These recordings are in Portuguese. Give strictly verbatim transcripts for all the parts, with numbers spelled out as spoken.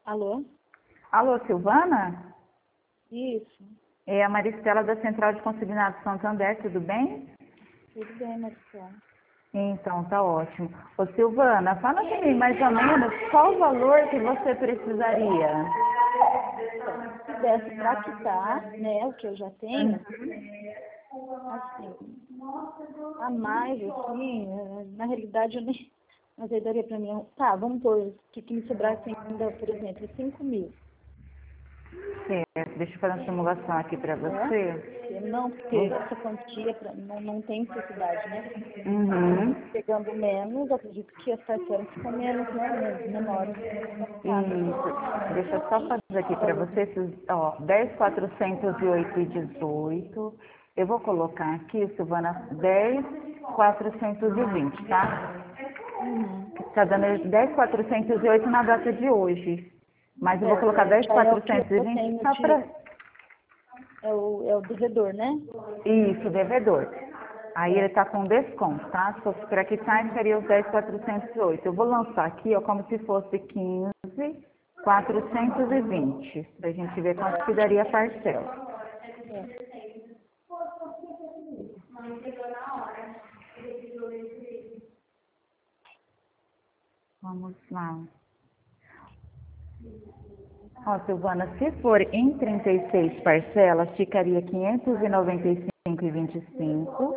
Alô? Alô, Silvana? Isso. É a Maristela da Central de Consignado Santander, tudo bem? Tudo bem, Marcelo. Então, tá ótimo. Ô, Silvana, fala pra mim mais ou menos qual o valor que você precisaria. Então, se desse para quitar, né, o que eu já tenho, assim, a mais, assim, eh, na realidade eu nem, mas aí daria para mim, tá, vamos pôr que, que me sobrasse ainda, por exemplo, cinco mil, Certo, deixa eu fazer uma simulação aqui pra né? você. Porque não, porque essa quantia pra, não, não tem necessidade, né? Uhum. Pegando menos, acredito que as parcelas ficam menos, né, men- menores para ficar, né? Isso. Deixa eu só fazer aqui para Valor. você esses, ó, dez mil quatrocentos e oito e dezoito. Eu vou colocar aqui, Silvana, dez mil quatrocentos e vinte, tá? Uhum. Está dando dez mil quatrocentos e oito na data de hoje. Mas eu vou Certo, colocar é, dez mil já é o que quatrocentos e eu vinte tenho só para de, é o, é o devedor, né? isso, devedor. Aí ele está com desconto, tá? Se fosse para quitar, seria os dez mil quatrocentos e oito. Eu vou lançar aqui, ó, como se fosse quinze mil quatrocentos e vinte, para a gente ver quanto que daria a parcela. É. Vamos lá. Ó, Silvana, se for em trinta e seis parcelas, ficaria quinhentos e noventa e cinco e vinte e cinco.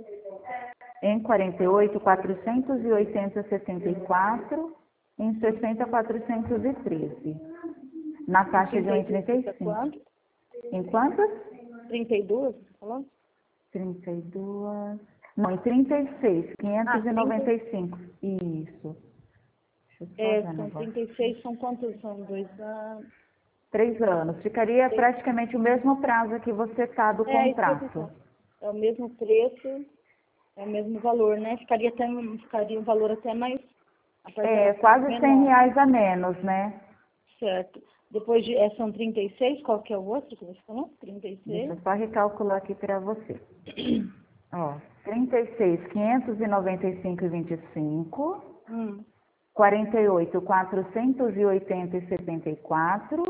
Em quarenta e oito, quatrocentos e oitenta e sessenta e quatro. Em sessenta, quatrocentos e treze. Na Em taxa de trinta e dois fica um vírgula trinta e cinco. quanto? Em quantas? trinta e dois, você falou? trinta e duas. Não, em trinta e seis, Ah, trinta, quinhentos e noventa e cinco. Isso. Deixa eu só é, ver o são negócio. trinta e seis, são quantos? São dois anos. Três anos. Ficaria Três- praticamente o mesmo prazo que você está do É, isso que eu contrato. pensava. É o mesmo preço, é o mesmo valor, né? Ficaria até, ficaria um valor até mais, a parcela É ficaria quase cem menor, reais a menos, né? certo? Depois de, é, são trinta e seis, qual que é o outro que você falou? trinta e Deixa seis. eu só recalcular aqui para você. Ó, trinta e seis, quinhentos e noventa e cinco e vinte e cinco. Hum, quarenta e oito, quatrocentos e oitenta e setenta e quatro.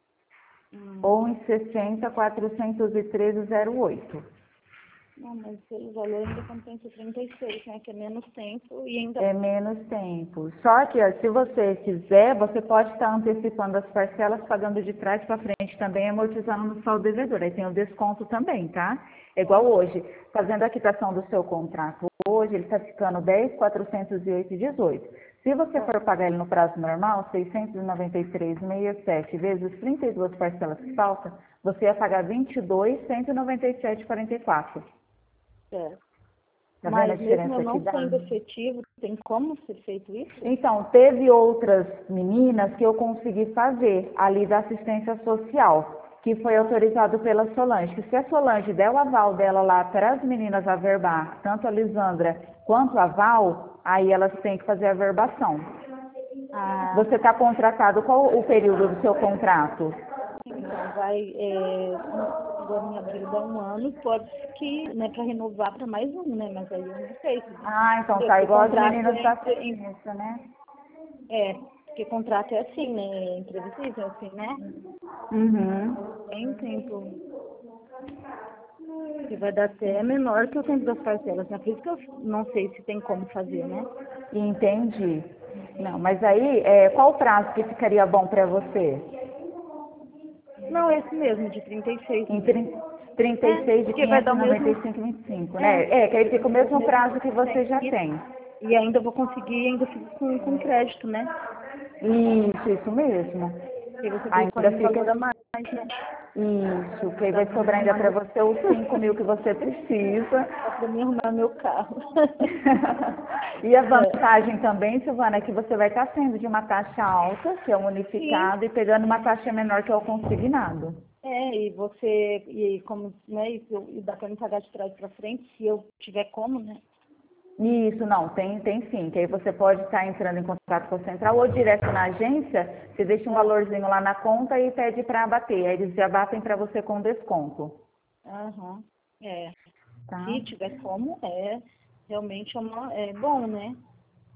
hum. Ou em sessenta, quatrocentos e treze e zero oito. Não, mas pelo valor ainda compensa trinta e seis, né? Que é menos tempo e ainda. É menos tempo. Só que, ó, se você quiser, você pode estar antecipando as parcelas, pagando de trás para frente também, amortizando no saldo devedor. Aí tem o desconto também, tá? É igual hoje. Fazendo a quitação do seu contrato hoje, ele está ficando dez mil quatrocentos e oito e dezoito. Se você Ah, for pagar ele no prazo normal, seiscentos e noventa e três vírgula sessenta e sete vezes trinta e duas parcelas que faltam, você ia pagar vinte e dois mil cento e noventa e sete vírgula quarenta e quatro. certo. Tá vendo a Mas mesmo eu diferença que não dá? sendo efetivo, tem como ser feito isso? Então, teve outras meninas que eu consegui fazer ali da assistência social, que foi autorizado pela Solange. Que se a Solange der o aval dela lá para as meninas averbar, tanto a Lisandra quanto a Val, aí elas têm que fazer a averbação. Ah, Você está contratado, qual o período do seu contrato? então, vai, é, no- agora em abril dá um ano, pode que, né, para renovar para mais um, né? Mas aí eu não sei se Ah, então tá porque igual as contrato meninas é, da entre- em- assistência, né? é, porque contrato é assim, né? É imprevisível, assim, né? Uhum. Tem tempo que vai dar até menor que o tempo das parcelas, né? Por isso que eu não sei se tem como fazer, né? Entendi. Não, mas aí, é, qual o prazo que ficaria bom para você? Não, esse mesmo, de trinta e seis Em mesmo. trin- trinta e É, seis de porque vai dar o mesmo. quinhentos e noventa e cinco e vinte e cinco, É, né? É, que aí porque fica o vai dar o mesmo mesmo prazo que você já tempo. tem. E ainda vou conseguir, ainda fico com, com crédito, né? Isso, isso mesmo. Porque você põe Ainda um fica valor a mais, né? isso, que aí Dá vai pra me sobrar ainda arrumar para meu. você os cinco mil que você precisa. Dá pra me arrumar meu carro. E a É. vantagem também, Silvana, é que você vai estar sendo de uma taxa alta, que é o Sim. unificado, e pegando uma taxa menor, que é o consignado. É, e você, e como, né, e, eu- e dá pra me pagar de trás pra frente, se eu tiver como, né? Isso, não, tem, tem sim, que aí você pode estar entrando em contato com a central ou direto na agência, você deixa um É. valorzinho lá na conta e pede para abater, aí eles já batem para você com desconto, Aham. É. tá? Se tiver como, é realmente é, uma, é bom, né?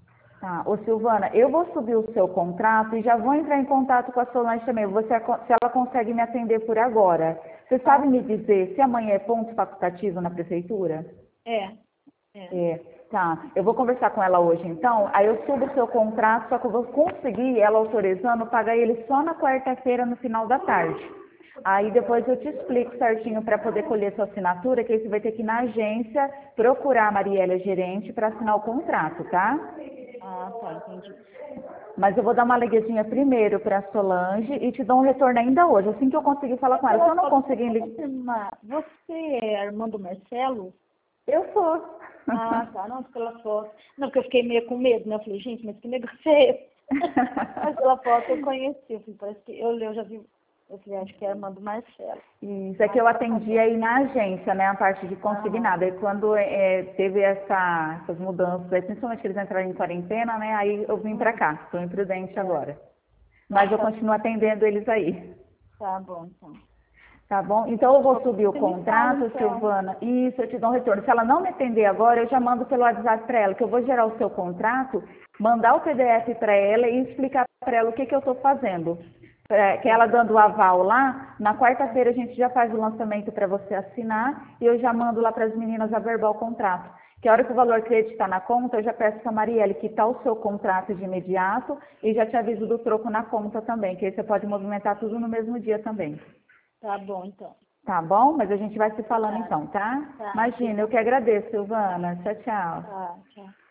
Tá. Ô Silvana, eu vou subir o seu contrato e já vou entrar em contato com a Solange também, você, se ela consegue me atender por agora. Você sabe me dizer se amanhã é ponto facultativo na prefeitura? É, é. É, tá. Eu vou conversar com ela hoje, então. Aí eu subo o seu contrato, só que eu vou conseguir, ela autorizando, pagar ele só na quarta-feira, no final da tarde. Aí depois eu te explico certinho para poder colher sua assinatura, que aí você vai ter que ir na agência procurar a Marielle, a gerente, para assinar o contrato, tá? Ah, tá, entendi. Mas eu vou dar uma ligadinha primeiro para a Solange e te dou um retorno ainda hoje, assim que eu conseguir falar com ela. Se eu não conseguir ligar... Você é Armando Marcelo? Eu sou. Ah, tá. Não, pela foto. Não, porque eu fiquei meio com medo, né? Eu falei, gente, mas que negócio é esse? Mas pela foto eu conheci. Eu falei, parece que eu, eu já vi. Eu falei, acho que é Armando Marcelo. Isso, é que eu atendi aí na agência, né, a parte de consignado. E quando é, teve essa, essas mudanças, aí, principalmente que eles entraram em quarentena, né, aí eu vim pra cá. Estou imprudente agora. Mas eu continuo atendendo eles aí. Tá bom, então. Tá bom? Então eu vou subir o Você me contrato, fala, então. Silvana. Isso, eu te dou um retorno. Se ela não me atender agora, eu já mando pelo WhatsApp para ela, que eu vou gerar o seu contrato, mandar o P D F para ela e explicar para ela o que, que eu estou fazendo. É, que ela dando o aval lá, na quarta-feira a gente já faz o lançamento para você assinar e eu já mando lá para as meninas a verbal o contrato. Que a hora que o valor crédito está na conta, eu já peço para a Marielle quitar o seu contrato de imediato e já te aviso do troco na conta também, que aí você pode movimentar tudo no mesmo dia também. Tá bom, então. Tá bom? Mas a gente vai se falando Tá. então, tá? Tá. Imagina, eu que agradeço, Silvana. Tchau, tchau. Tá, tchau.